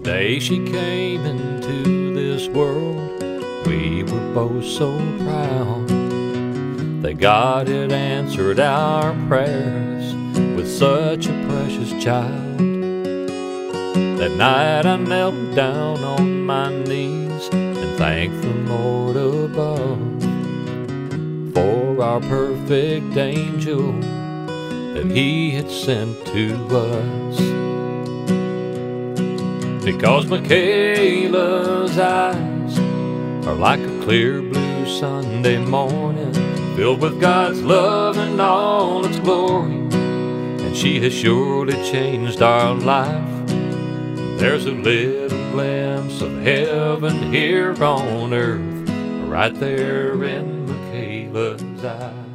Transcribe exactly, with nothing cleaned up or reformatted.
day she came into this world, we were both so proud that God had answered our prayers with such a precious child. That night I knelt down on my knees and thanked the Lord above for our perfect angel that He had sent to us. Because Michaela's eyes are like a clear blue Sunday morning, filled with God's love and all its glory, and she has surely changed our life. There's a little glimpse of heaven here on earth, right there in Michaela's eyes.